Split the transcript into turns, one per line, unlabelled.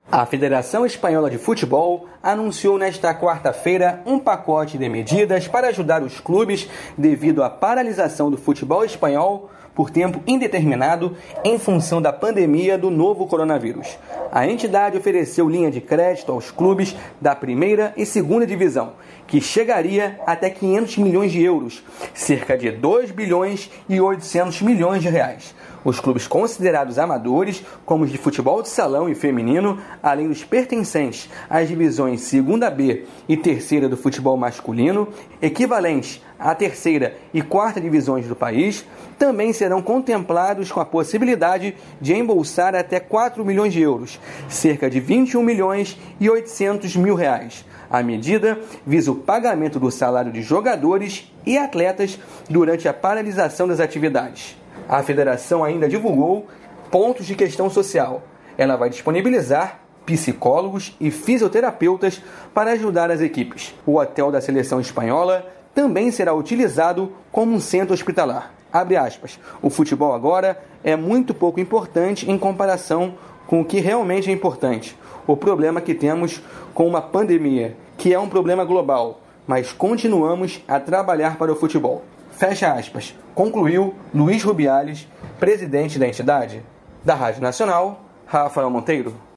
A Federação Espanhola de Futebol anunciou nesta quarta-feira um pacote de medidas para ajudar os clubes devido à paralisação do futebol espanhol por tempo indeterminado em função da pandemia do novo coronavírus. A entidade ofereceu linha de crédito aos clubes da primeira e segunda divisão, que chegaria até 500 milhões de euros, cerca de 2 bilhões e 800 milhões de reais. Os clubes considerados amadores, como os de futebol de salão e feminino, além dos pertencentes às divisões 2ª-B e 3ª do futebol masculino, equivalentes à 3ª e 4ª divisões do país, também serão contemplados com a possibilidade de embolsar até 4 milhões de euros, cerca de 21 milhões e 800 mil reais. A medida visa o pagamento do salário de jogadores e atletas durante a paralisação das atividades. A federação ainda divulgou pontos de questão social. Ela vai disponibilizar psicólogos e fisioterapeutas para ajudar as equipes. O hotel da seleção espanhola também será utilizado como um centro hospitalar. Abre aspas, o futebol agora é muito pouco importante em comparação com o que realmente é importante. O problema que temos com uma pandemia, que é um problema global, mas continuamos a trabalhar para o futebol. Fecha aspas, concluiu Luiz Rubiales, presidente da entidade. Da Rádio Nacional, Rafael Monteiro.